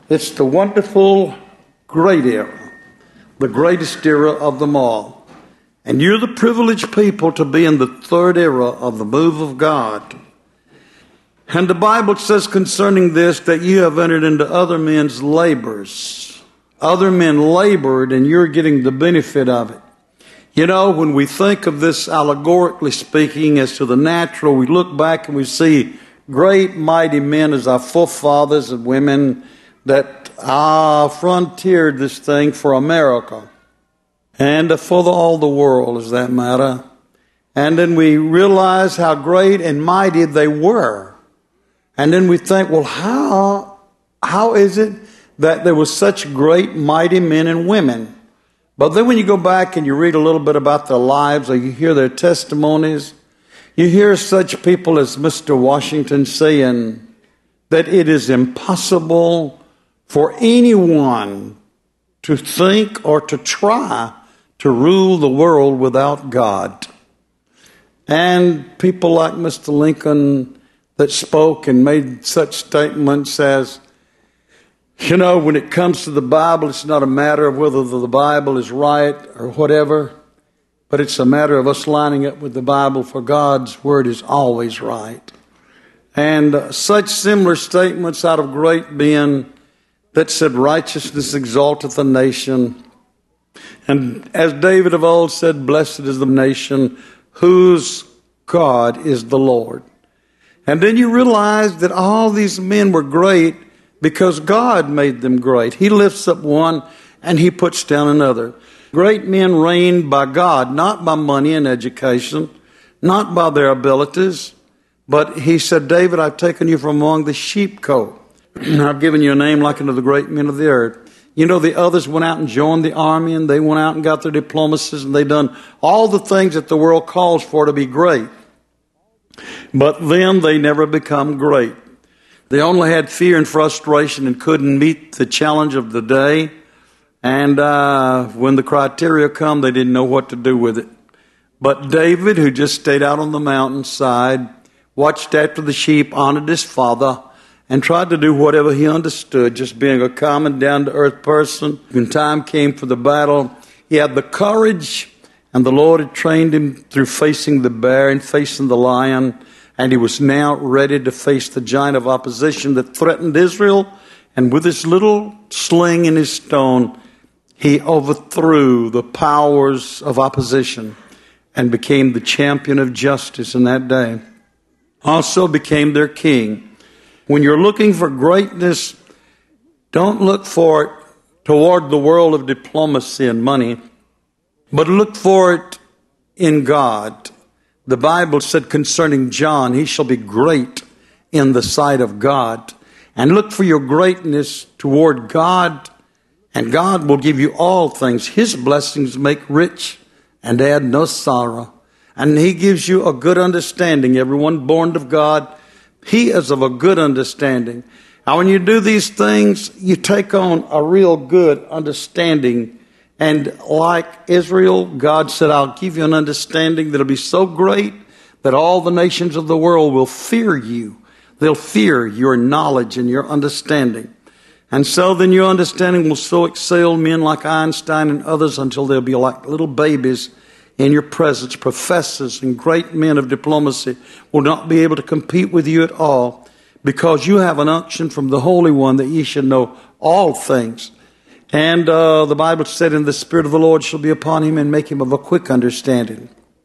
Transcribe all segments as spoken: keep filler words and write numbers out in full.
It's the wonderful, great era, the greatest era of them all. And you're the privileged people to be in the third era of the move of God. And the Bible says concerning this that you have entered into other men's labors. Other men labored and you're getting the benefit of it. You know, when we think of this allegorically speaking as to the natural, we look back and we see great mighty men as our forefathers and women that ah, frontiered this thing for America and for the, all the world, as that matter. And then we realize how great and mighty they were. And then we think, well, how how is it that there was such great, mighty men and women? But then when you go back and you read a little bit about their lives or you hear their testimonies, you hear such people as Mister Washington saying that it is impossible for anyone to think or to try to rule the world without God. And people like Mister Lincoln that spoke and made such statements as, you know, when it comes to the Bible, it's not a matter of whether the Bible is right or whatever, but it's a matter of us lining up with the Bible, for God's word is always right. And uh, such similar statements out of great men that said, righteousness exalteth a nation. And as David of old said, blessed is the nation whose God is the Lord. And then you realize that all these men were great because God made them great. He lifts up one and he puts down another. Great men reigned by God, not by money and education, not by their abilities. But he said, David, I've taken you from among the sheepcote. I've given you a name like unto the great men of the earth. You know, the others went out and joined the army, and they went out and got their diplomacies, and they done all the things that the world calls for to be great. But then they never become great. They only had fear and frustration and couldn't meet the challenge of the day. And uh, when the criteria come, they didn't know what to do with it. But David, who just stayed out on the mountainside, watched after the sheep, honored his father, and tried to do whatever he understood, just being a common, down-to-earth person. When time came for the battle, he had the courage, and the Lord had trained him through facing the bear and facing the lion, and he was now ready to face the giant of opposition that threatened Israel. And with his little sling and his stone, he overthrew the powers of opposition and became the champion of justice in that day. Also became their king. When you're looking for greatness, don't look for it toward the world of diplomacy and money, but look for it in God. The Bible said concerning John, he shall be great in the sight of God. And look for your greatness toward God, and God will give you all things. His blessings make rich and add no sorrow. And he gives you a good understanding. Everyone born of God, he is of a good understanding. Now, when you do these things, you take on a real good understanding. And like Israel, God said, I'll give you an understanding that'll be so great that all the nations of the world will fear you. They'll fear your knowledge and your understanding. And so then your understanding will so excel men like Einstein and others until they'll be like little babies in your presence. Professors and great men of diplomacy will not be able to compete with you at all, because you have an unction from the Holy One that ye should know all things. And uh, the Bible said, and the Spirit of the Lord shall be upon him and make him of a quick understanding.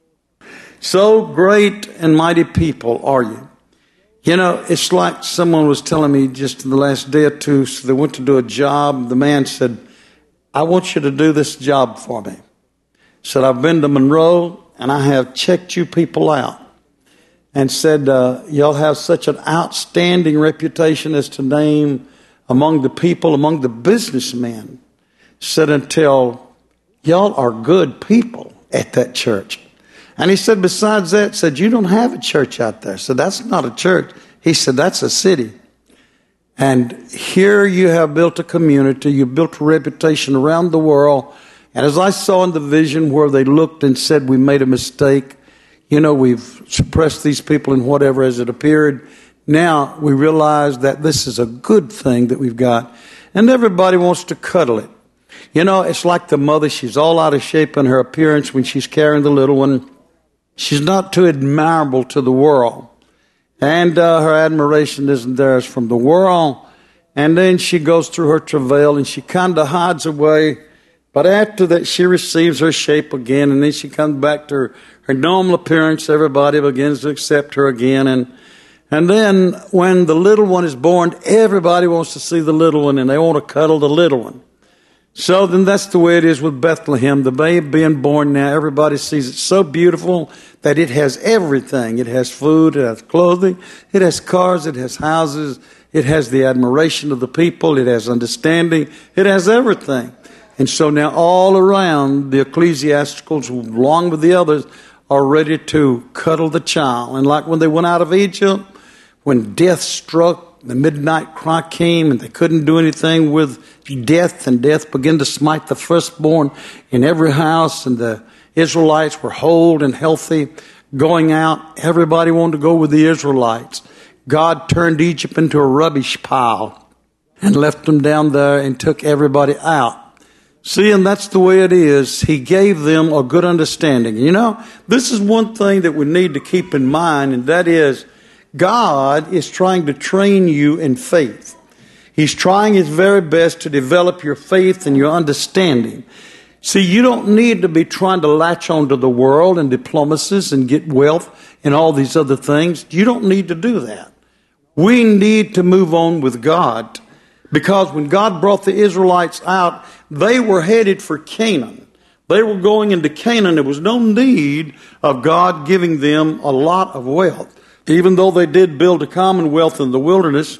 So great and mighty people are you. You know, it's like someone was telling me just in the last day or two, so they went to do a job. The man said, I want you to do this job for me. Said, I've been to Monroe and I have checked you people out. And said, uh, y'all have such an outstanding reputation as to name among the people, among the businessmen. Said, until y'all are good people at that church. And he said, besides that, said, you don't have a church out there. So that's not a church. He said, that's a city. And here you have built a community. You built a reputation around the world. And as I saw in the vision where they looked and said, we made a mistake. You know, we've suppressed these people and whatever as it appeared. Now we realize that this is a good thing that we've got. and everybody wants to cuddle it. You know, it's like the mother. She's all out of shape in her appearance when she's carrying the little one. She's not too admirable to the world. And uh, her admiration isn't there as from the world. And then she goes through her travail and she kind of hides away. But after that, she receives her shape again. And then she comes back to her, her normal appearance. Everybody begins to accept her again. And and then when the little one is born, everybody wants to see the little one and they want to cuddle the little one. So then that's the way it is with Bethlehem. The babe being born now, everybody sees it so beautiful that it has everything. It has food, it has clothing, it has cars, it has houses, it has the admiration of the people, it has understanding, it has everything. And so now all around, the ecclesiasticals, along with the others, are ready to cuddle the child. And like when they went out of Egypt, when death struck, the midnight cry came and they couldn't do anything with death, and death began to smite the firstborn in every house, and the Israelites were whole and healthy going out. Everybody wanted to go with the Israelites. God turned Egypt into a rubbish pile and left them down there and took everybody out. See, and that's the way it is. He gave them a good understanding. You know, this is one thing that we need to keep in mind, and that is God is trying to train you in faith. He's trying his very best to develop your faith and your understanding. See, you don't need to be trying to latch onto the world and diplomacies and get wealth and all these other things. You don't need to do that. We need to move on with God, because when God brought the Israelites out, they were headed for Canaan. They were going into Canaan. There was no need of God giving them a lot of wealth. Even though they did build a commonwealth in the wilderness,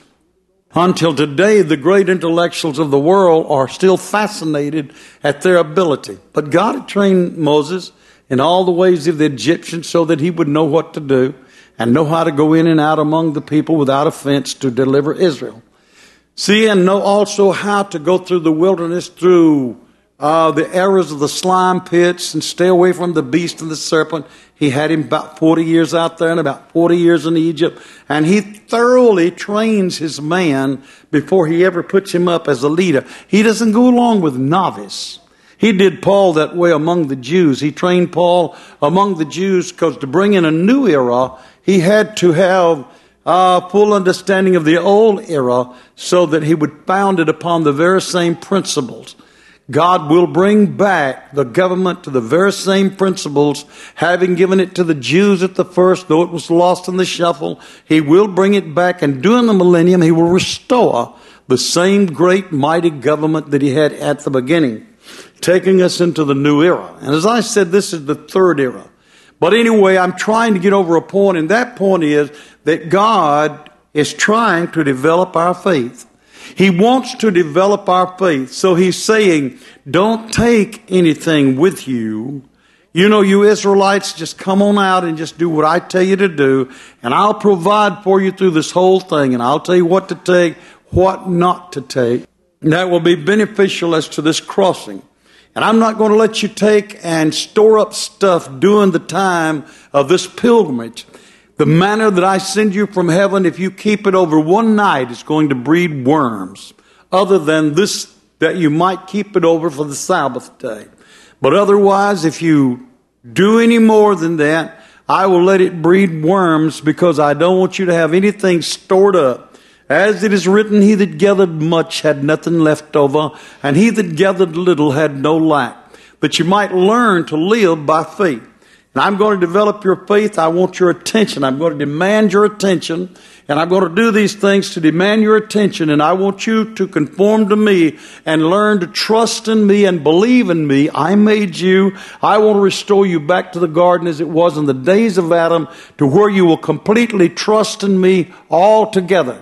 until today, the great intellectuals of the world are still fascinated at their ability. But God had trained Moses in all the ways of the Egyptians so that he would know what to do and know how to go in and out among the people without offense to deliver Israel. See, and know also how to go through the wilderness, through uh, the errors of the slime pits, and stay away from the beast and the serpent. He had him about forty years out there and about forty years in Egypt. And he thoroughly trains his man before he ever puts him up as a leader. He doesn't go along with novice. He did Paul that way among the Jews. He trained Paul among the Jews because to bring in a new era, he had to have a full understanding of the old era so that he would found it upon the very same principles. God will bring back the government to the very same principles, having given it to the Jews at the first, though it was lost in the shuffle. He will bring it back, and during the millennium, he will restore the same great, mighty government that he had at the beginning, taking us into the new era. And as I said, this is the third era. But anyway, I'm trying to get over a point, and that point is that God is trying to develop our faith. He wants to develop our faith. So he's saying, don't take anything with you. You know, you Israelites, just come on out and just do what I tell you to do, and I'll provide for you through this whole thing, and I'll tell you what to take, what not to take. And that will be beneficial as to this crossing. And I'm not going to let you take and store up stuff during the time of this pilgrimage. The manna that I send you from heaven, if you keep it over one night, it's going to breed worms. Other than this, that you might keep it over for the Sabbath day. But otherwise, if you do any more than that, I will let it breed worms, because I don't want you to have anything stored up. As it is written, he that gathered much had nothing left over, and he that gathered little had no lack. That you might learn to live by faith. And I'm going to develop your faith. I want your attention. I'm going to demand your attention. And I'm going to do these things to demand your attention. And I want you to conform to me and learn to trust in me and believe in me. I made you. I want to restore you back to the garden as it was in the days of Adam, to where you will completely trust in me altogether.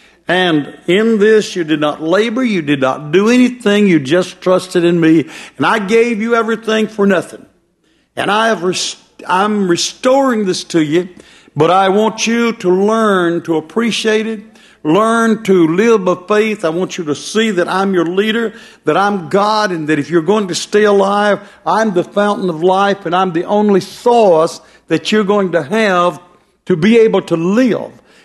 And in this, you did not labor. You did not do anything. You just trusted in me. And I gave you everything for nothing. And I have rest- I'm restoring this to you, but I want you to learn to appreciate it, learn to live by faith. I want you to see that I'm your leader, that I'm God, and that if you're going to stay alive, I'm the fountain of life, and I'm the only source that you're going to have to be able to live.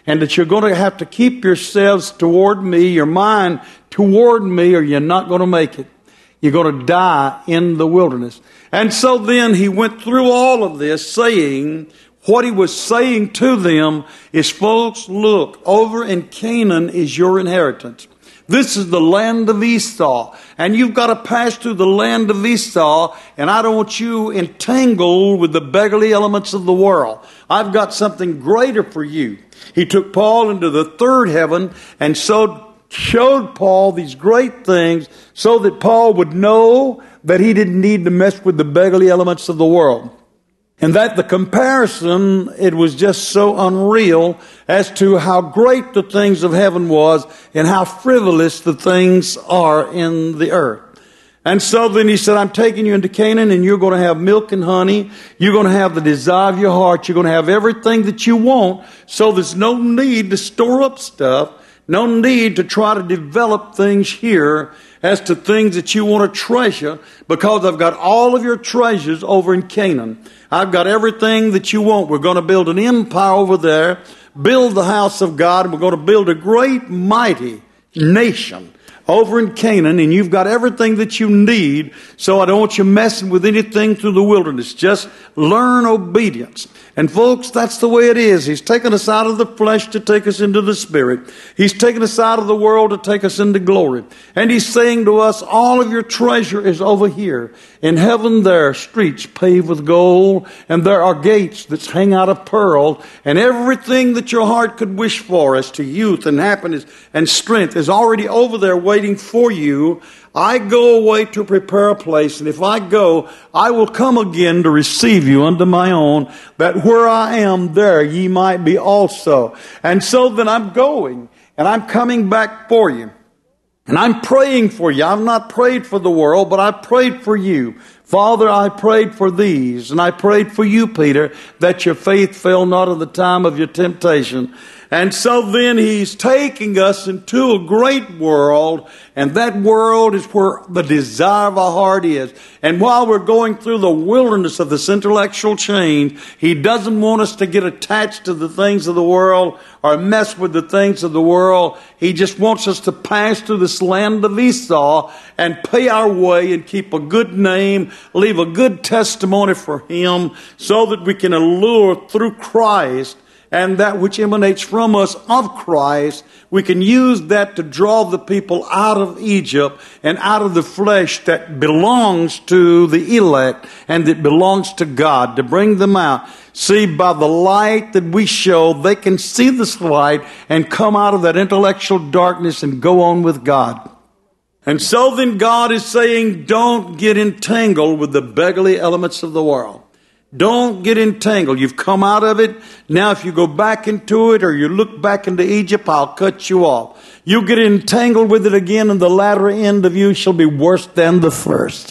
and that you're going to have to keep yourselves toward me, your mind toward me, or you're not going to make it. You're going to die in the wilderness. And so then he went through all of this saying, what he was saying to them is, folks, look, over in Canaan is your inheritance. This is the land of Esau. And you've got to pass through the land of Esau, and I don't want you entangled with the beggarly elements of the world. I've got something greater for you. He took Paul into the third heaven and so showed Paul these great things so that Paul would know that he didn't need to mess with the beggarly elements of the world. And that the comparison, it was just so unreal as to how great the things of heaven was and how frivolous the things are in the earth. And so then he said, I'm taking you into Canaan, and you're going to have milk and honey. You're going to have the desire of your heart. You're going to have everything that you want. So there's no need to store up stuff. No need to try to develop things here as to things that you want to treasure, because I've got all of your treasures over in Canaan. I've got everything that you want. We're going to build an empire over there, build the house of God, and we're going to build a great, mighty nation over in Canaan, and you've got everything that you need, so I don't want you messing with anything through the wilderness. Just learn obedience. And folks, that's the way it is. He's taken us out of the flesh to take us into the spirit. He's taken us out of the world to take us into glory. And he's saying to us, all of your treasure is over here. In heaven there are streets paved with gold, and there are gates that hang out of pearl, and everything that your heart could wish for as to youth and happiness and strength is already over there waiting for you. I go away to prepare a place, and if I go, I will come again to receive you unto my own, that where I am, there ye might be also. And so then I'm going, and I'm coming back for you. And I'm praying for you. I've not prayed for the world, but I prayed for you. Father, I prayed for these, and I prayed for you, Peter, that your faith fail not in the time of your temptation. And so then he's taking us into a great world, and that world is where the desire of our heart is. And while we're going through the wilderness of this intellectual change, he doesn't want us to get attached to the things of the world or mess with the things of the world. He just wants us to pass through this land of Esau and pay our way and keep a good name, leave a good testimony for him, so that we can allure through Christ and that which emanates from us of Christ. We can use that to draw the people out of Egypt and out of the flesh that belongs to the elect and that belongs to God, to bring them out. See, by the light that we show, they can see this light and come out of that intellectual darkness and go on with God. And so then God is saying, don't get entangled with the beggarly elements of the world. Don't get entangled. You've come out of it. Now if you go back into it or you look back into Egypt, I'll cut you off. You get entangled with it again, and the latter end of you shall be worse than the first.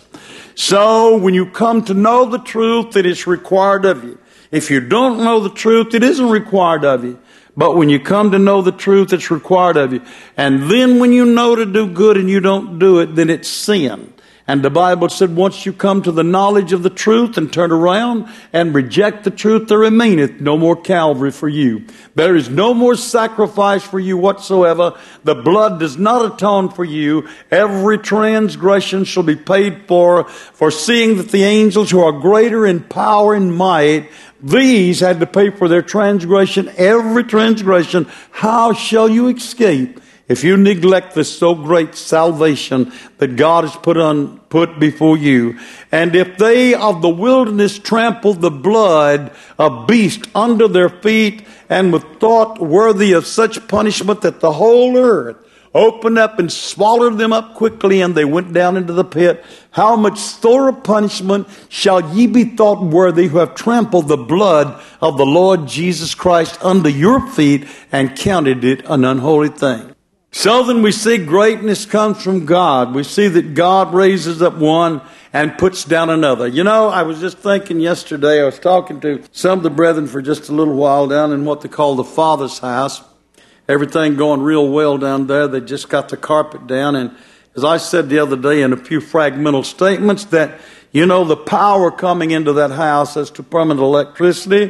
So when you come to know the truth, it is required of you. If you don't know the truth, it isn't required of you. But when you come to know the truth, it's required of you. And then when you know to do good and you don't do it, then it's sin. And the Bible said, once you come to the knowledge of the truth and turn around and reject the truth, there remaineth no more Calvary for you. There is no more sacrifice for you whatsoever. The blood does not atone for you. Every transgression shall be paid for. For seeing that the angels who are greater in power and might, these had to pay for their transgression, every transgression, how shall you escape if you neglect this so great salvation that God has put on put before you? And if they of the wilderness trampled the blood of beast under their feet, and were thought worthy of such punishment that the whole earth opened up and swallowed them up quickly, and they went down into the pit, how much sore of punishment shall ye be thought worthy who have trampled the blood of the Lord Jesus Christ under your feet and counted it an unholy thing? So then we see greatness comes from God. We see that God raises up one and puts down another. You know, I was just thinking yesterday, I was talking to some of the brethren for just a little while down in what they call the Father's house. Everything going real well down there. They just got the carpet down. And as I said the other day in a few fragmental statements, that, you know, the power coming into that house as to permanent electricity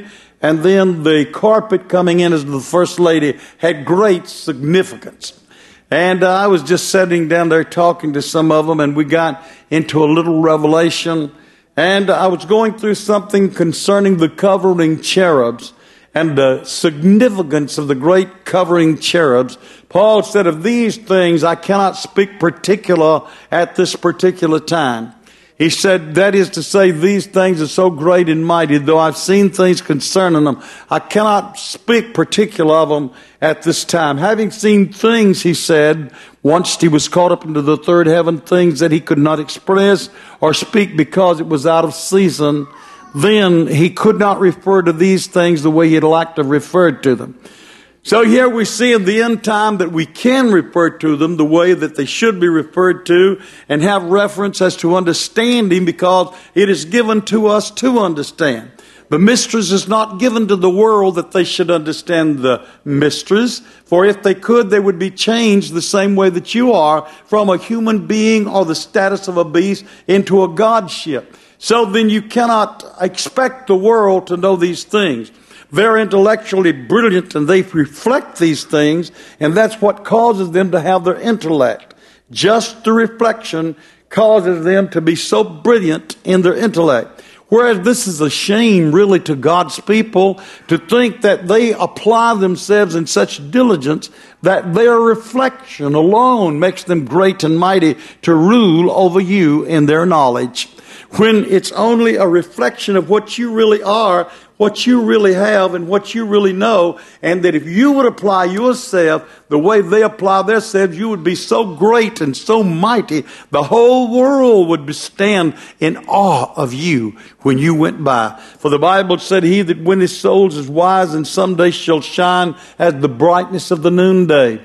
and then the carpet coming in as the First Lady had great significance. And uh, I was just sitting down there talking to some of them, and we got into a little revelation. And I was going through something concerning the covering cherubs and the significance of the great covering cherubs. Paul said, of these things I cannot speak particular at this particular time. He said, that is to say, these things are so great and mighty, though I've seen things concerning them, I cannot speak particular of them at this time. Having seen things, he said, once he was caught up into the third heaven, things that he could not express or speak because it was out of season, then he could not refer to these things the way he'd like to have referred to them. So here we see in the end time that we can refer to them the way that they should be referred to and have reference as to understanding, because it is given to us to understand. The mysteries is not given to the world that they should understand the mysteries, for if they could, they would be changed the same way that you are from a human being or the status of a beast into a godship. So then you cannot expect the world to know these things. They're intellectually brilliant and they reflect these things, and that's what causes them to have their intellect. Just the reflection causes them to be so brilliant in their intellect. Whereas this is a shame really to God's people to think that they apply themselves in such diligence that their reflection alone makes them great and mighty to rule over you in their knowledge, when it's only a reflection of what you really are, what you really have, and what you really know, and that if you would apply yourself the way they apply themselves, you would be so great and so mighty, the whole world would stand in awe of you when you went by. For the Bible said, he that winneth souls is wise, and someday shall shine as the brightness of the noonday.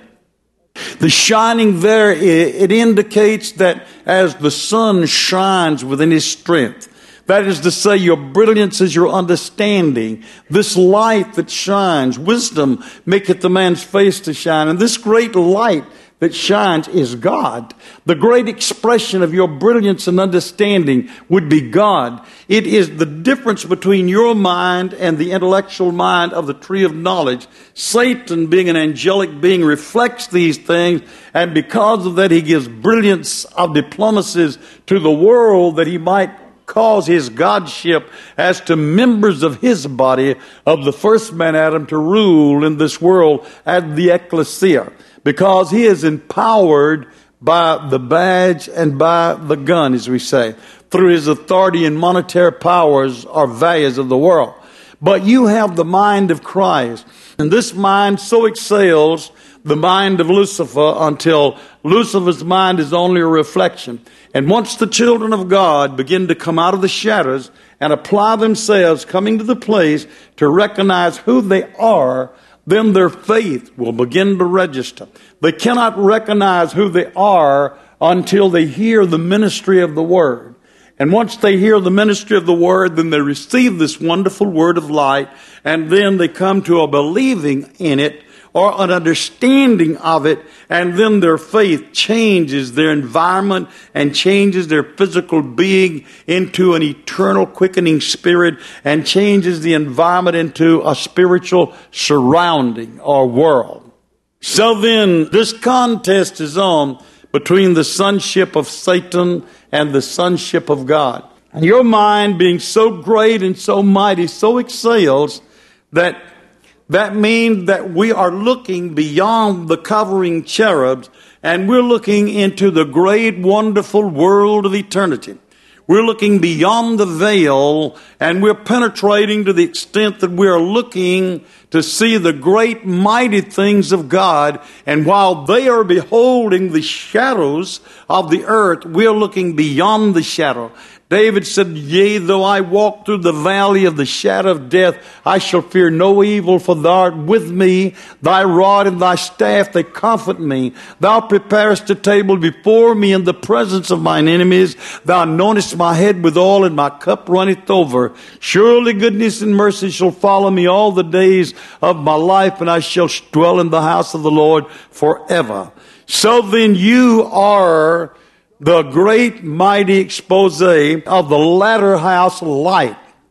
The shining there, it indicates that as the sun shines within his strength, that is to say, your brilliance is your understanding. This light that shines, wisdom maketh the man's face to shine. And this great light that shines is God. The great expression of your brilliance and understanding would be God. It is the difference between your mind and the intellectual mind of the tree of knowledge. Satan, being an angelic being, reflects these things, and because of that he gives brilliance of diplomacies to the world that he might cause his godship as to members of his body of the first man Adam to rule in this world as the ecclesia, because he is empowered by the badge and by the gun, as we say, through his authority and monetary powers or values of the world. But you have the mind of Christ, and this mind so excels the mind of Lucifer until Lucifer's mind is only a reflection. And once the children of God begin to come out of the shadows and apply themselves, coming to the place to recognize who they are, then their faith will begin to register. They cannot recognize who they are until they hear the ministry of the Word. And once they hear the ministry of the Word, then they receive this wonderful Word of light, and then they come to a believing in it, or an understanding of it, and then their faith changes their environment and changes their physical being into an eternal quickening spirit, and changes the environment into a spiritual surrounding or world. So then this contest is on between the sonship of Satan and the sonship of God. And your mind being so great and so mighty, so excels that That means that we are looking beyond the covering cherubs, and we're looking into the great, wonderful world of eternity. We're looking beyond the veil, and we're penetrating to the extent that we're looking to see the great, mighty things of God. And while they are beholding the shadows of the earth, we're looking beyond the shadow. David said, yea, though I walk through the valley of the shadow of death, I shall fear no evil, for thou art with me. Thy rod and thy staff, they comfort me. Thou preparest a table before me in the presence of mine enemies. Thou anointest my head with oil, and my cup runneth over. Surely goodness and mercy shall follow me all the days of my life, and I shall dwell in the house of the Lord forever. So then you are the great mighty expose of the latter house light.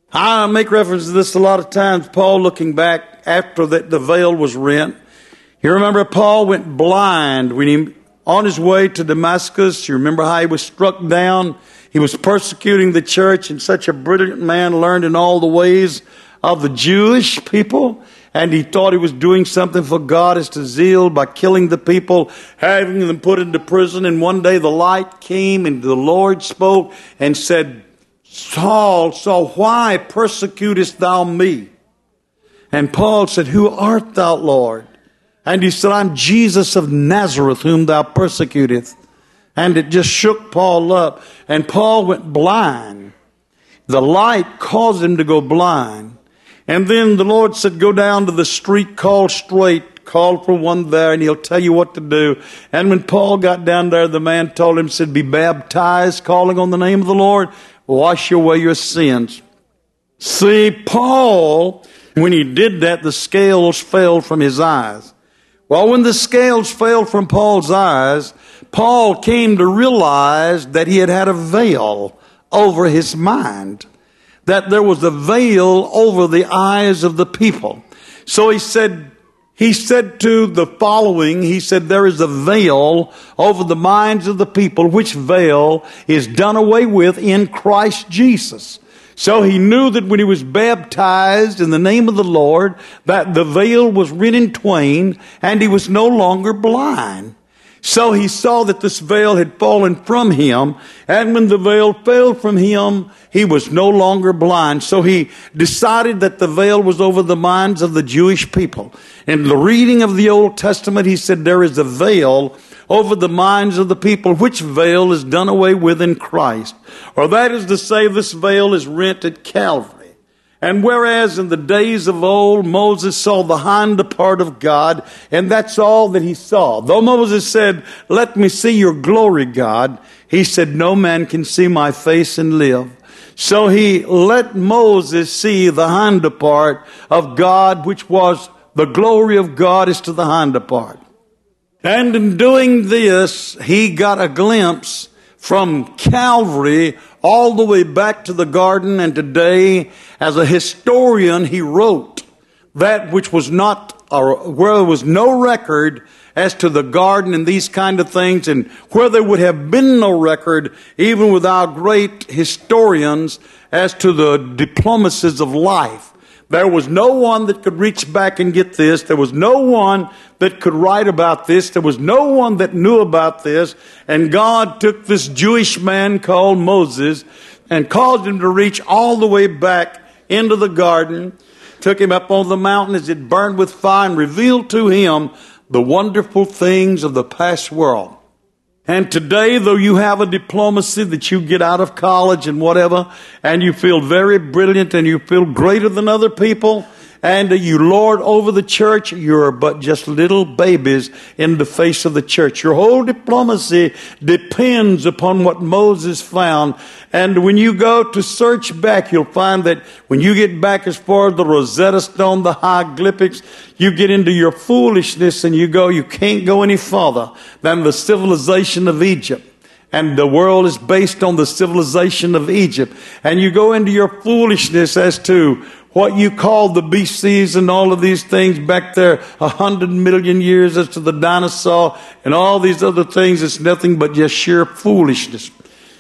I make reference to this a lot of times. Paul, looking back after that the veil was rent. You remember Paul went blind when he, on his way to Damascus. You remember how he was struck down. He was persecuting the church, and such a brilliant man, learned in all the ways of the Jewish people. And he thought he was doing something for God as to zeal by killing the people, having them put into prison. And one day the light came and the Lord spoke and said, Saul, Saul, why persecutest thou me? And Paul said, who art thou, Lord? And he said, I'm Jesus of Nazareth, whom thou persecutest. And it just shook Paul up. And Paul went blind. The light caused him to go blind. And then the Lord said, go down to the street called Straight, call for one there, and he'll tell you what to do. And when Paul got down there, the man told him, said, be baptized, calling on the name of the Lord, wash away your sins. See, Paul, when he did that, the scales fell from his eyes. Well, when the scales fell from Paul's eyes, Paul came to realize that he had had a veil over his mind, that there was a veil over the eyes of the people. So he said, he said to the following, he said, there is a veil over the minds of the people, which veil is done away with in Christ Jesus. So he knew that when he was baptized in the name of the Lord, that the veil was rent in twain, and he was no longer blind. So he saw that this veil had fallen from him, and when the veil fell from him, he was no longer blind. So he decided that the veil was over the minds of the Jewish people. In the reading of the Old Testament, he said there is a veil over the minds of the people, which veil is done away with in Christ. Or that is to say, this veil is rent at Calvary. And whereas in the days of old, Moses saw the hinder part of God, and that's all that he saw. Though Moses said, let me see your glory, God, he said, no man can see my face and live. So he let Moses see the hinder part of God, which was the glory of God is to the hinder part. And in doing this, he got a glimpse from Calvary all the way back to the garden. And today, as a historian, he wrote that which was not, or where there was no record as to the garden and these kind of things, and where there would have been no record, even with our great historians, as to the diplomacies of life. There was no one that could reach back and get this. There was no one that could write about this. There was no one that knew about this. And God took this Jewish man called Moses and caused him to reach all the way back into the garden, took him up on the mountain as it burned with fire, and revealed to him the wonderful things of the past world. And today, though you have a diplomacy that you get out of college and whatever, and you feel very brilliant and you feel greater than other people, and you lord over the church, you're but just little babies in the face of the church. Your whole diplomacy depends upon what Moses found. And when you go to search back, you'll find that when you get back as far as the Rosetta Stone, the hieroglyphics, you get into your foolishness and you go, you can't go any farther than the civilization of Egypt. And the world is based on the civilization of Egypt. And you go into your foolishness as to what you call the B Cs and all of these things back there a hundred million years as to the dinosaur and all these other things. It's nothing but just sheer foolishness.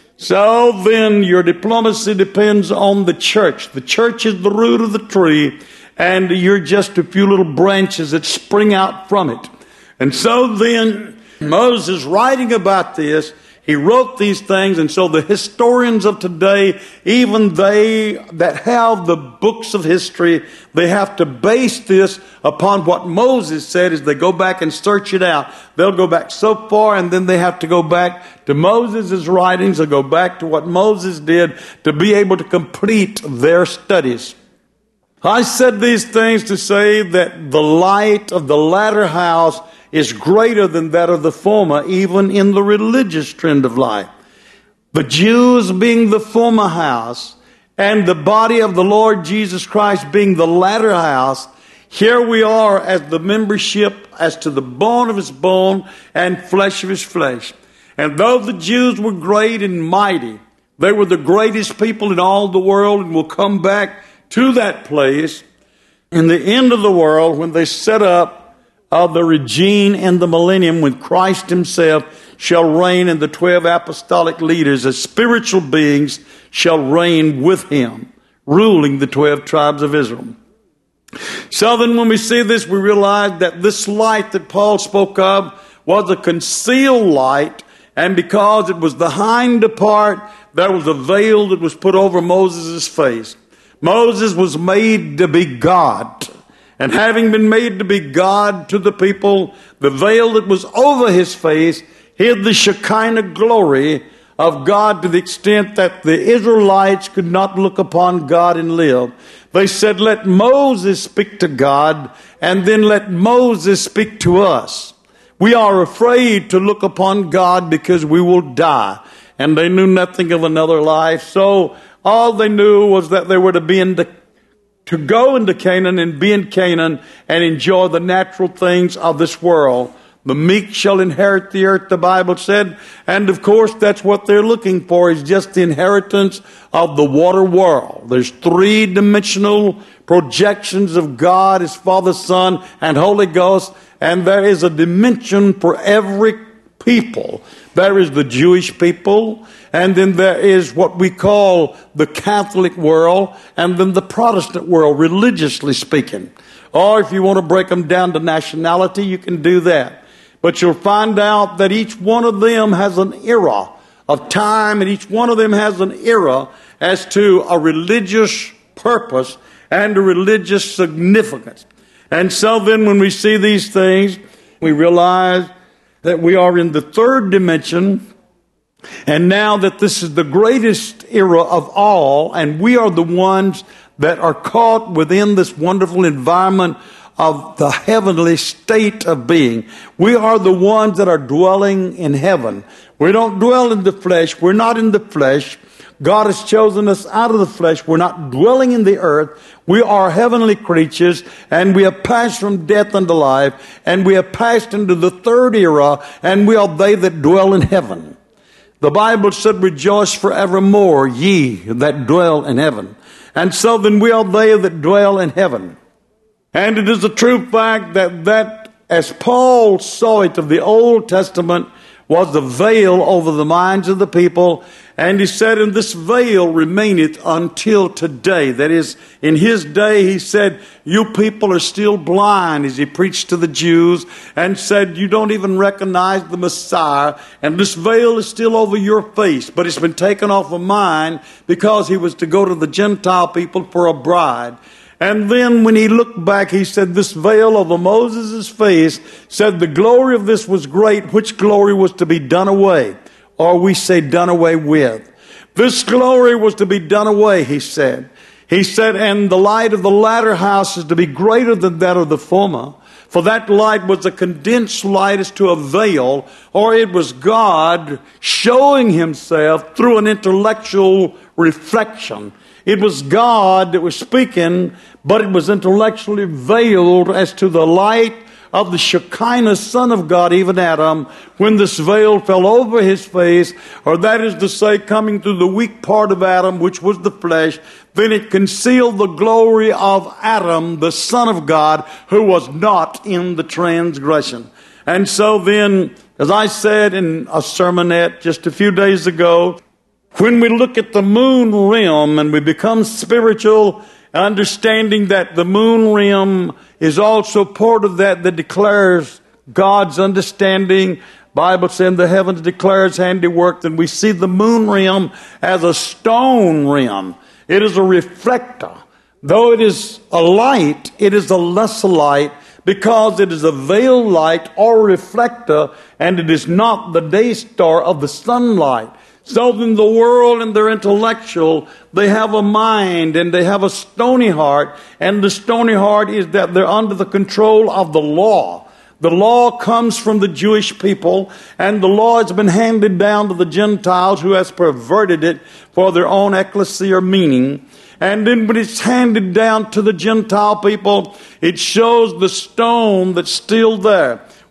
So then your diplomacy depends on the church. The church is the root of the tree, and you're just a few little branches that spring out from it. And so then Moses, writing about this, he wrote these things, and so the historians of today, even they that have the books of history, they have to base this upon what Moses said as they go back and search it out. They'll go back so far, and then they have to go back to Moses' writings or go back to what Moses did to be able to complete their studies. I said these things to say that the light of the latter house is greater than that of the former, even in the religious trend of life. The Jews being the former house, and the body of the Lord Jesus Christ being the latter house, here we are as the membership, as to the bone of his bone and flesh of his flesh. And though the Jews were great and mighty, They were the greatest people in all the world, and will come back to that place in the end of the world when they set up uh, the regime and the millennium, when Christ himself shall reign and the twelve apostolic leaders as spiritual beings shall reign with him, ruling the twelve tribes of Israel. So then when we see this, we realize that this light that Paul spoke of was a concealed light, and because it was the hind part, there was a veil that was put over Moses' face. Moses was made to be God, and having been made to be God to the people, the veil that was over his face hid the Shekinah glory of God to the extent that the Israelites could not look upon God and live. They said, let Moses speak to God, and then let Moses speak to us. We are afraid to look upon God because we will die. And they knew nothing of another life. So all they knew was that they were to be in the, to go into Canaan and be in Canaan and enjoy the natural things of this world. The meek shall inherit the earth, the Bible said. And of course, that's what they're looking for, is just the inheritance of the water world. There's three-dimensional projections of God as Father, Son, and Holy Ghost. And there is a dimension for every people. There is the Jewish people, and then there is what we call the Catholic world, and then the Protestant world, religiously speaking. Or if you want to break them down to nationality, you can do that. But you'll find out that each one of them has an era of time, and each one of them has an era as to a religious purpose and a religious significance. And so then when we see these things, we realize that we are in the third dimension, and now that this is the greatest era of all, and we are the ones that are caught within this wonderful environment of the heavenly state of being. We are the ones that are dwelling in heaven. We don't dwell in the flesh. We're not in the flesh. God has chosen us out of the flesh. We're not dwelling in the earth. We are heavenly creatures, and we have passed from death unto life, and we have passed into the third era, and we are they that dwell in heaven. The Bible said, rejoice forevermore, ye that dwell in heaven. And so then we are they that dwell in heaven. And it is a true fact that that, as Paul saw it of the Old Testament, was the veil over the minds of the people. And he said, and this veil remaineth until today. That is, in his day, he said, you people are still blind, as he preached to the Jews, and said, you don't even recognize the Messiah, and this veil is still over your face, but it's been taken off of mine, because he was to go to the Gentile people for a bride. And then when he looked back, he said, this veil over Moses' face said the glory of this was great, which glory was to be done away, or we say done away with. This glory was to be done away, he said. He said, and the light of the latter house is to be greater than that of the former. For that light was a condensed light as to a veil, or it was God showing himself through an intellectual reflection. It was God that was speaking, but it was intellectually veiled as to the light of the Shekinah Son of God, even Adam, when this veil fell over his face, or that is to say, coming through the weak part of Adam, which was the flesh, then it concealed the glory of Adam, the Son of God, who was not in the transgression. And so then, as I said in a sermonette just a few days ago, when we look at the moon rim and we become spiritual, understanding that the moon rim is also part of that that declares God's understanding. Bible says the heavens declares handiwork, and we see the moon rim as a stone rim. It is a reflector. Though it is a light, it is a lesser light, because it is a veiled light or reflector, and it is not the day star of the sunlight. So in the world and their intellectual, they have a mind and they have a stony heart. And the stony heart is that they're under the control of the law. The law comes from the Jewish people, and the law has been handed down to the Gentiles, who has perverted it for their own ecclesia meaning. And then when it's handed down to the Gentile people, it shows the stone that's still there.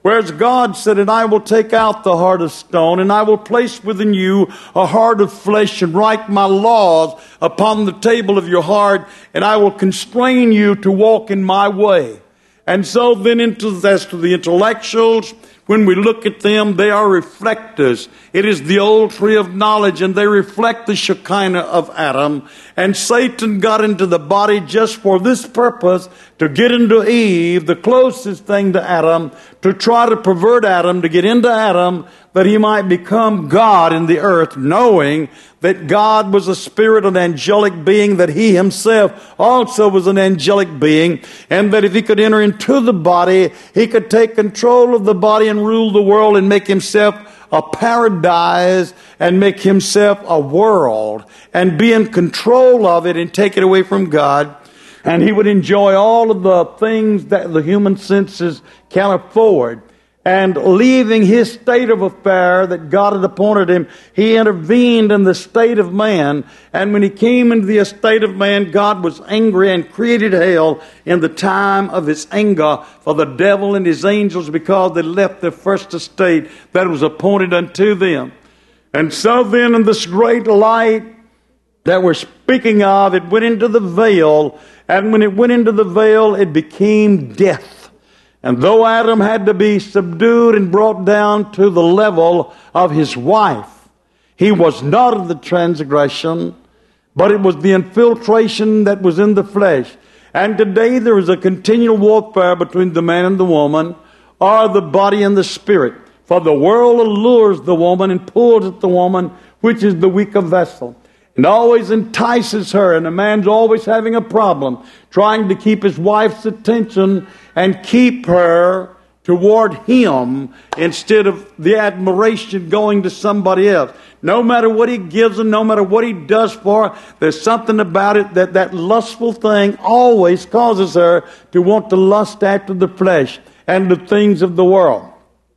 Whereas God said, and I will take out the heart of stone, and I will place within you a heart of flesh, and write my laws upon the table of your heart, and I will constrain you to walk in my way. And so then into, as to the intellectuals, when we look at them, they are reflectors. It is the old tree of knowledge, and they reflect the Shekinah of Adam. And Satan got into the body just for this purpose, to get into Eve, the closest thing to Adam, to try to pervert Adam, to get into Adam, that he might become God in the earth, knowing that God was a spirit, an angelic being, that he himself also was an angelic being, and that if he could enter into the body, he could take control of the body and rule the world and make himself a paradise and make himself a world and be in control of it and take it away from God. And he would enjoy all of the things that the human senses can afford. And leaving his state of affair that God had appointed him, he intervened in the state of man. And when he came into the estate of man, God was angry and created hell in the time of his anger for the devil and his angels, because they left their first estate that was appointed unto them. And so then in this great light that we're speaking of, it went into the veil. And when it went into the veil, it became death. And though Adam had to be subdued and brought down to the level of his wife, he was not of the transgression, but it was the infiltration that was in the flesh. And today there is a continual warfare between the man and the woman, or the body and the spirit. For the world allures the woman and pulls at the woman, which is the weaker vessel, and always entices her. And a man's always having a problem trying to keep his wife's attention and keep her toward him instead of the admiration going to somebody else. No matter what he gives and no matter what he does for her, there's something about it that that lustful thing always causes her to want to lust after the flesh and the things of the world,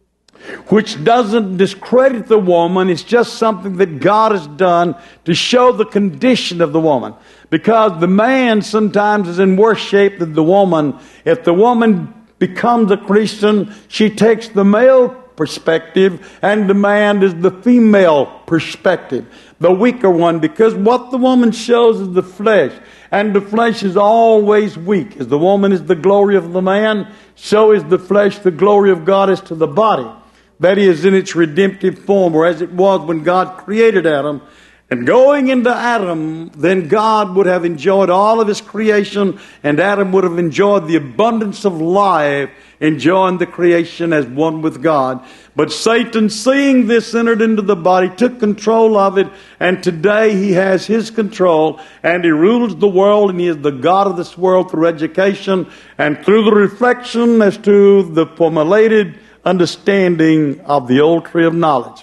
which doesn't discredit the woman. It's just something that God has done to show the condition of the woman. Because the man sometimes is in worse shape than the woman. If the woman becomes a Christian, she takes the male perspective, and the man is the female perspective, the weaker one, because what the woman shows is the flesh. And the flesh is always weak. As the woman is the glory of the man, so is the flesh the glory of God as to the body. That is, in its redemptive form, or as it was when God created Adam. And going into Adam, then God would have enjoyed all of his creation, and Adam would have enjoyed the abundance of life, enjoying the creation as one with God. But Satan, seeing this, entered into the body, took control of it, and today he has his control, and he rules the world, and he is the God of this world through education and through the reflection as to the formulated understanding of the old tree of knowledge.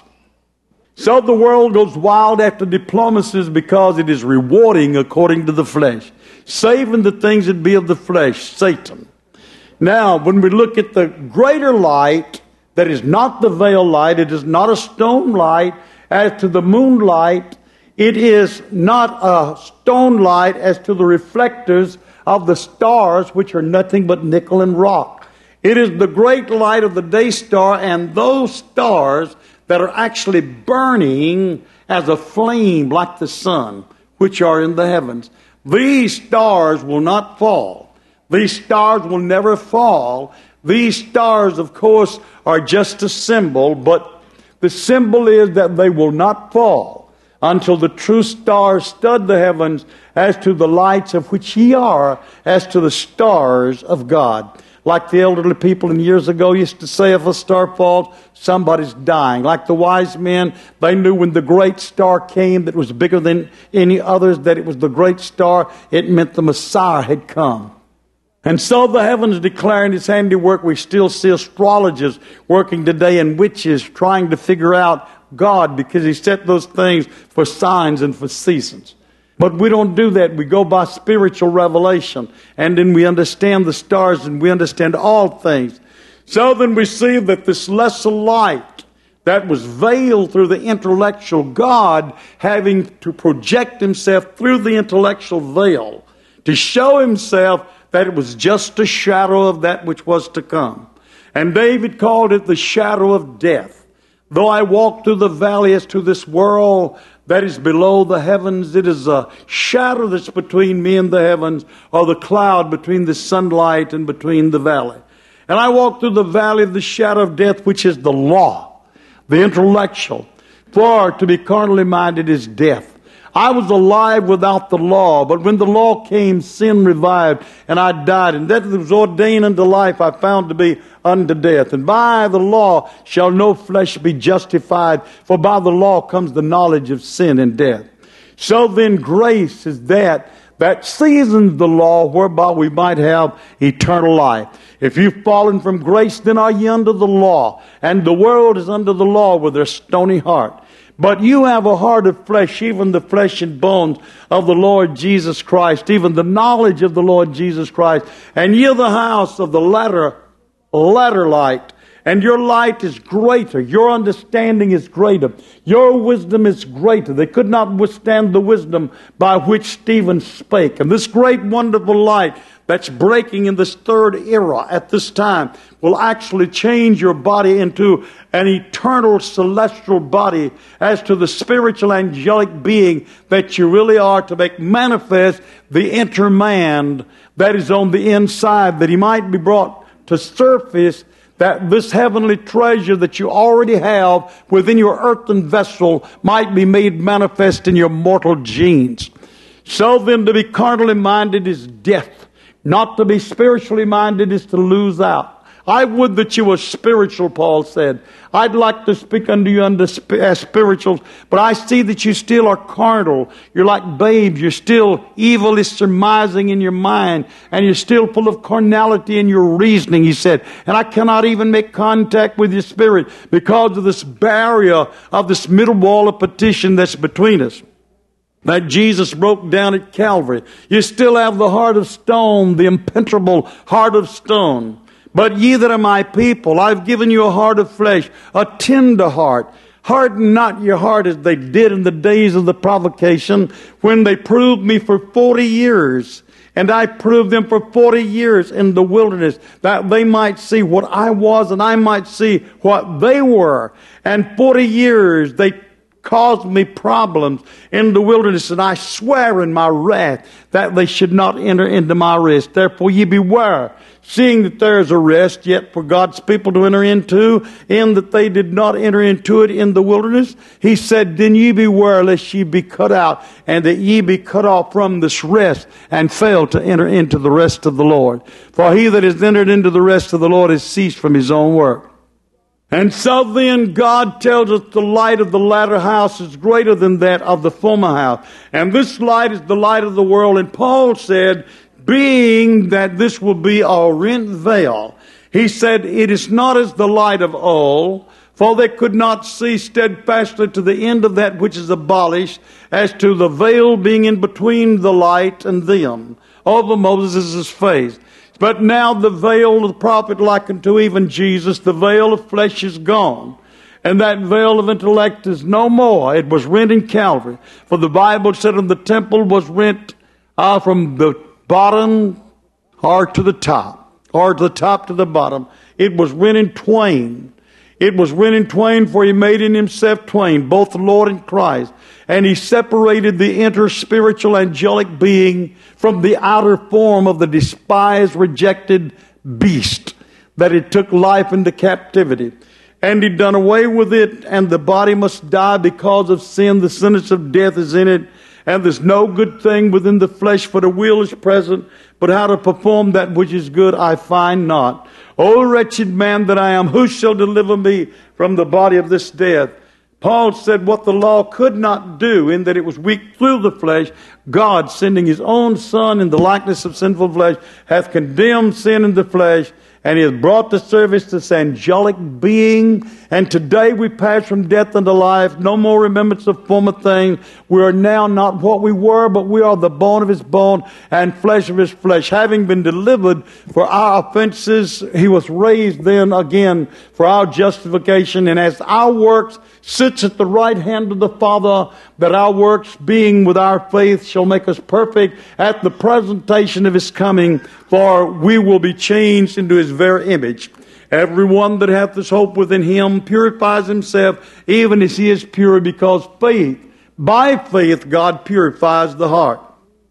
So the world goes wild after diplomacies because it is rewarding according to the flesh, saving the things that be of the flesh, Satan. Now, when we look at the greater light, that is not the veil light, it is not a stone light. As to the moonlight, it is not a stone light as to the reflectors of the stars, which are nothing but nickel and rock. It is the great light of the day star, and those stars that are actually burning as a flame like the sun, which are in the heavens. These stars will not fall. These stars will never fall. These stars, of course, are just a symbol, but the symbol is that they will not fall until the true stars stud the heavens as to the lights of which ye are, as to the stars of God. Like the elderly people in years ago used to say, if a star falls, somebody's dying. Like the wise men, they knew when the great star came that was bigger than any others, that it was the great star. It meant the Messiah had come. And so the heavens declaring his handiwork. We still see astrologers working today and witches trying to figure out God, because he set those things for signs and for seasons. But we don't do that. We go by spiritual revelation. And then we understand the stars and we understand all things. So then we see that this lesser light that was veiled through the intellectual, God having to project himself through the intellectual veil to show himself that it was just a shadow of that which was to come. And David called it the shadow of death. Though I walk through the valley as to this world that is below the heavens, it is a shadow that's between me and the heavens, or the cloud between the sunlight and between the valley. And I walk through the valley of the shadow of death, which is the law, the intellectual. For to be carnally minded is death. I was alive without the law, but when the law came, sin revived, and I died. And that was ordained unto life I found to be unto death. And by the law shall no flesh be justified, for by the law comes the knowledge of sin and death. So then grace is that that seasons the law, whereby we might have eternal life. If you've fallen from grace, then are ye under the law, and the world is under the law with their stony heart. But you have a heart of flesh, even the flesh and bones of the Lord Jesus Christ, even the knowledge of the Lord Jesus Christ. And ye are the house of the latter, latter light. And your light is greater. Your understanding is greater. Your wisdom is greater. They could not withstand the wisdom by which Stephen spake. And this great wonderful light that's breaking in this third era at this time will actually change your body into an eternal celestial body as to the spiritual angelic being that you really are, to make manifest the inner man that is on the inside, that he might be brought to surface, that this heavenly treasure that you already have within your earthen vessel might be made manifest in your mortal genes. So then, to be carnally minded is death. Not to be spiritually minded is to lose out. I would that you were spiritual, Paul said. I'd like to speak unto you under as spirituals, but I see that you still are carnal. You're like babes. You're still evilly surmising in your mind, and you're still full of carnality in your reasoning, he said. And I cannot even make contact with your spirit because of this barrier of this middle wall of partition that's between us that Jesus broke down at Calvary. You still have the heart of stone, the impenetrable heart of stone. But ye that are my people, I've given you a heart of flesh, a tender heart. Harden not your heart as they did in the days of the provocation, when they proved me for forty years. And I proved them for forty years in the wilderness, that they might see what I was and I might see what they were. And forty years they caused me problems in the wilderness, and I swear in my wrath that they should not enter into my rest. Therefore ye beware, seeing that there is a rest yet for God's people to enter into, in that they did not enter into it in the wilderness. He said, then ye beware lest ye be cut out, and that ye be cut off from this rest, and fail to enter into the rest of the Lord. For he that has entered into the rest of the Lord has ceased from his own work. And so then God tells us the light of the latter house is greater than that of the former house. And this light is the light of the world. And Paul said, being that this will be a rent veil, he said, it is not as the light of old, for they could not see steadfastly to the end of that which is abolished, as to the veil being in between the light and them, over Moses' face. But now the veil of the prophet like unto even Jesus, the veil of flesh is gone. And that veil of intellect is no more. It was rent in Calvary. For the Bible said, and the temple was rent uh, from the bottom or to the top, or to the top to the bottom. It was rent in twain. It was rent in twain, for he made in himself twain, both the Lord and Christ. And he separated the inner spiritual angelic being from the outer form of the despised, rejected beast, that it took life into captivity. And he done away with it, and the body must die because of sin. The sentence of death is in it. And there's no good thing within the flesh, for the will is present, but how to perform that which is good I find not. O wretched man that I am, who shall deliver me from the body of this death? Paul said what the law could not do, in that it was weak through the flesh, God, sending his own Son in the likeness of sinful flesh, hath condemned sin in the flesh, and he has brought to service this angelic being. And today we pass from death unto life. No more remembrance of former things. We are now not what we were, but we are the bone of his bone and flesh of his flesh. Having been delivered for our offenses, he was raised then again for our justification. And as our works sits at the right hand of the Father, that our works, being with our faith, shall make us perfect at the presentation of his coming, for we will be changed into his very image. Everyone that hath this hope within him purifies himself, even as he is pure, because faith, by faith, God purifies the heart.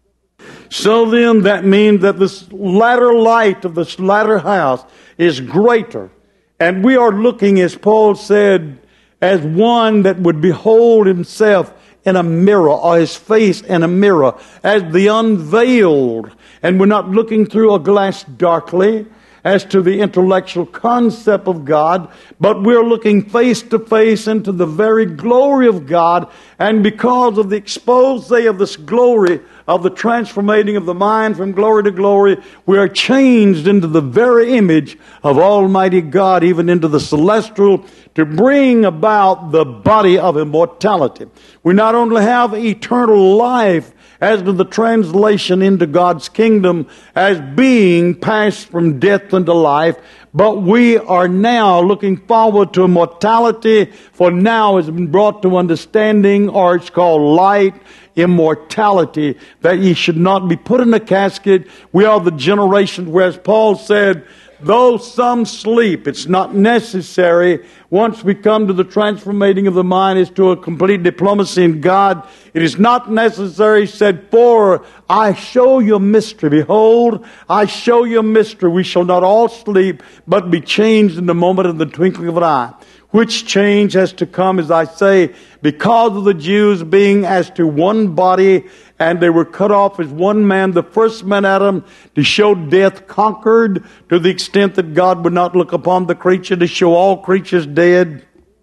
So then, that means that this latter light of this latter house is greater. And we are looking, as Paul said, as one that would behold himself in a mirror, or his face in a mirror, as the unveiled. And we're not looking through a glass darkly as to the intellectual concept of God, but we're looking face to face into the very glory of God. And because of the expose of this glory, of the transformating of the mind from glory to glory, we are changed into the very image of Almighty God, even into the celestial, to bring about the body of immortality. We not only have eternal life as to the translation into God's kingdom as being passed from death into life, but we are now looking forward to immortality, for now has been brought to understanding, or it's called light, immortality, that ye should not be put in a casket. We are the generation, whereas Paul said, though some sleep, it's not necessary. Once we come to the transformating of the mind as to a complete diplomacy in God, it is not necessary, he said, for I show you a mystery. Behold, I show you a mystery. We shall not all sleep, but be changed in the moment of the twinkling of an eye. Which change has to come, as I say, because of the Jews being as to one body, and they were cut off as one man, the first man Adam, to show death conquered, to the extent that God would not look upon the creature, to show all creatures dead.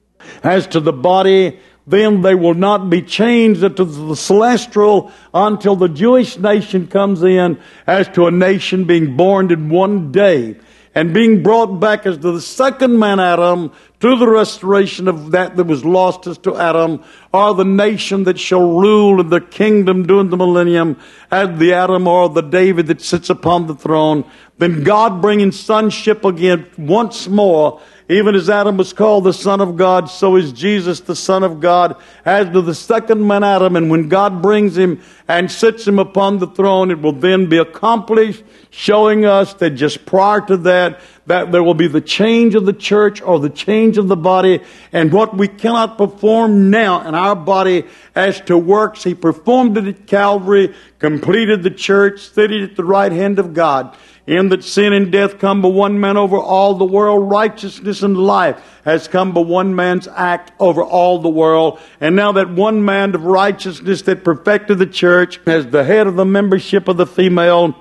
As to the body, then they will not be changed into the celestial until the Jewish nation comes in, as to a nation being born in one day, and being brought back as to the second man Adam, to the restoration of that that was lost as to Adam, or the nation that shall rule in the kingdom during the millennium, as the Adam or the David that sits upon the throne. Then God bringing sonship again once more, even as Adam was called the Son of God, so is Jesus the Son of God, as to the second man Adam. And when God brings him and sits him upon the throne, it will then be accomplished, showing us that just prior to that, that there will be the change of the church, or the change of the body, and what we cannot perform now in our body as to works, he performed it at Calvary, completed the church, seated at the right hand of God. In that sin and death come by one man over all the world, righteousness and life has come by one man's act over all the world. And now that one man of righteousness that perfected the church, as the head of the membership of the female,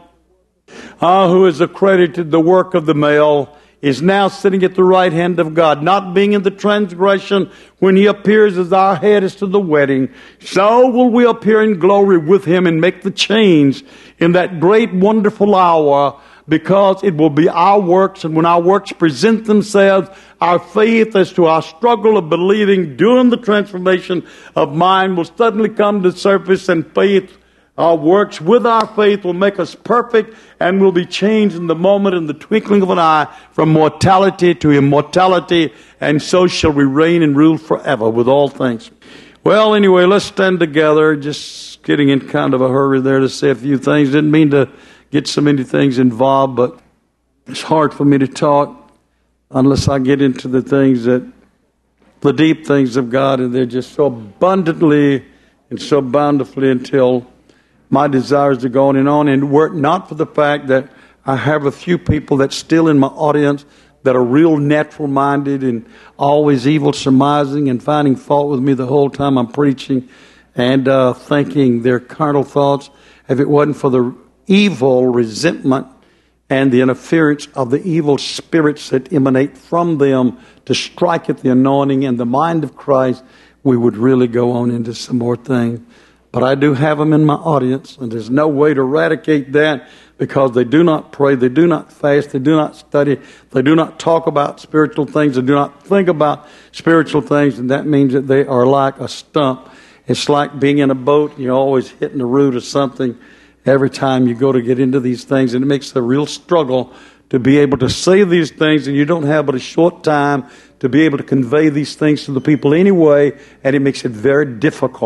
uh, who has accredited the work of the male, is now sitting at the right hand of God, not being in the transgression when he appears as our head as to the wedding. So will we appear in glory with him and make the change in that great wonderful hour, because it will be our works, and when our works present themselves, our faith as to our struggle of believing during the transformation of mind will suddenly come to the surface, and faith, our works with our faith will make us perfect, and will be changed in the moment, in the twinkling of an eye, from mortality to immortality, and so shall we reign and rule forever with all things. Well, anyway, let's stand together. Just getting in kind of a hurry there to say a few things. Didn't mean to get so many things involved, but it's hard for me to talk unless I get into the things that, the deep things of God, and they're just so abundantly and so bountifully, until my desires to go on and on. And were it not for the fact that I have a few people that's still in my audience that are real natural-minded and always evil surmising and finding fault with me the whole time I'm preaching, and uh, thinking their carnal thoughts, if it wasn't for the evil resentment and the interference of the evil spirits that emanate from them to strike at the anointing and the mind of Christ, we would really go on into some more things. But I do have them in my audience, and there's no way to eradicate that, because they do not pray, they do not fast, they do not study, they do not talk about spiritual things, they do not think about spiritual things, and that means that they are like a stump. It's like being in a boat, and you're always hitting the root of something every time you go to get into these things, and it makes a real struggle to be able to say these things, and you don't have but a short time to be able to convey these things to the people anyway, and it makes it very difficult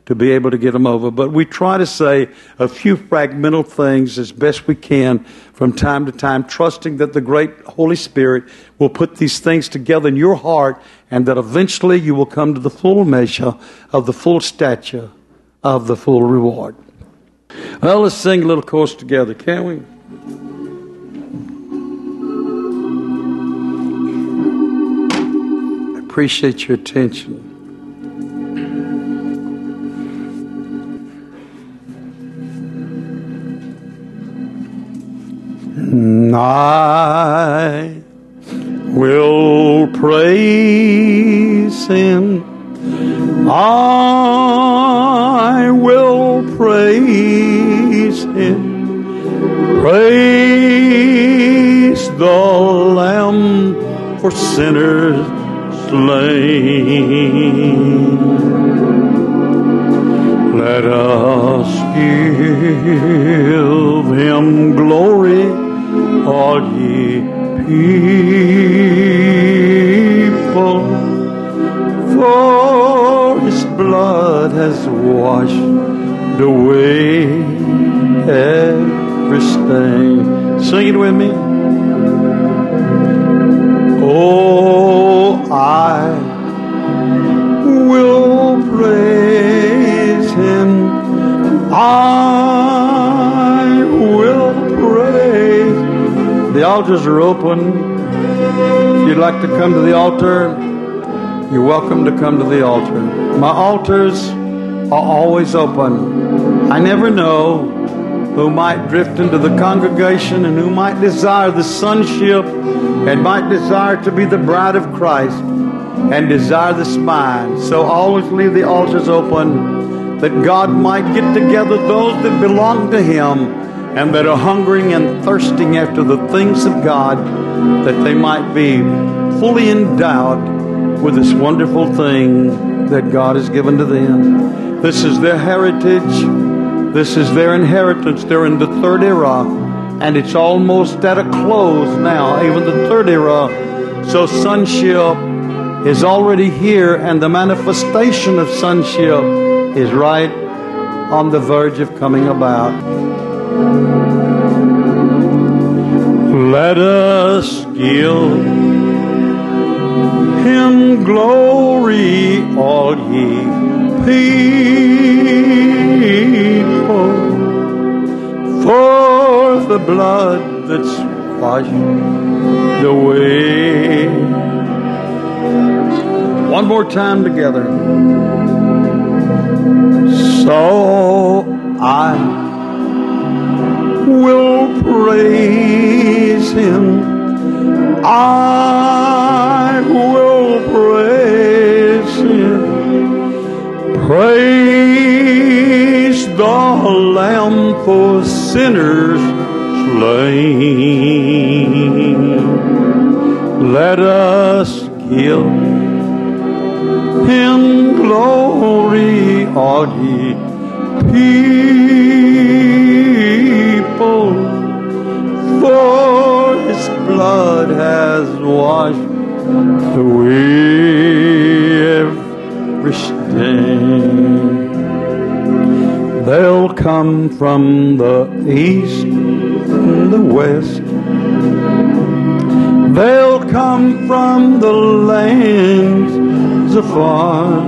to be able to get them over. But we try to say a few fragmental things as best we can from time to time, trusting that the great Holy Spirit will put these things together in your heart and that eventually you will come to the full measure of the full stature of the full reward. Well, let's sing a little chorus together, can't we? I appreciate your attention. I will praise Him. I will praise Him. Praise the Lamb for sinners slain. Let us give Him glory, all ye people, for His blood has washed away every stain. Sing it with me. Oh, I will praise Him. I will praise. The altars are open. If you'd like to come to the altar, you're welcome to come to the altar. My altars are always open. I never know who might drift into the congregation and who might desire the sonship and might desire to be the bride of Christ and desire this mind. So always leave the altars open that God might get together those that belong to Him and that are hungering and thirsting after the things of God, that they might be fully endowed with this wonderful thing that God has given to them. This is their heritage. This is their inheritance. They're in the third era, and it's almost at a close now, even the third era. So sonship is already here, and the manifestation of sonship is right on the verge of coming about. Let us give Him glory, all ye people, for the blood that's washed away. One more time together. So I will praise Him. I will praise Him. Praise the Lamb for sinners slain. Let us give Him glory, all ye people, for His blood has washed away every stain. They'll come from the east and the west. They'll come from the lands afar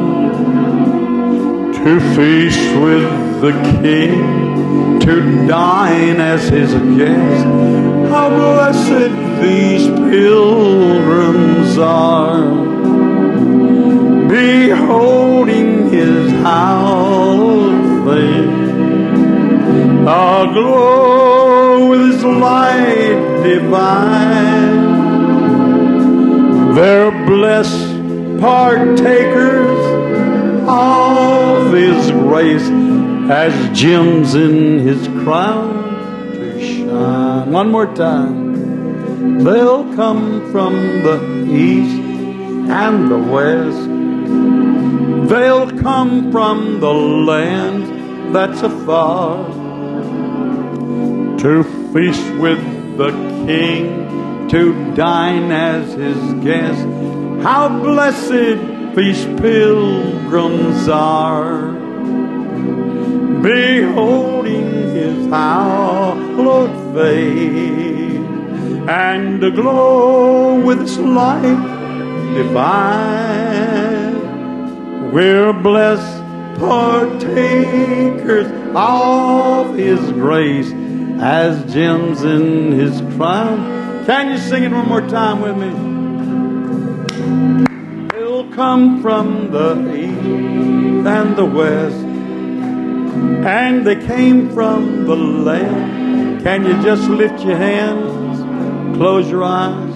to feast with the King, to dine as His guest. How blessed these pilgrims are, beholding His hallowed face, aglow with His light divine. They're blessed partakers of His grace, as gems in His crown to shine. One more time. They'll come from the east and the west. They'll come from the land that's afar to feast with the King, to dine as His guest. How blessed these pilgrims are, beholding his hallowed face, and aglow with its light divine. We're blessed partakers of his grace as gems in his crown. Can you sing it one more time with me? He'll come from the east and the west, and they came from the land. Can you just lift your hands, close your eyes?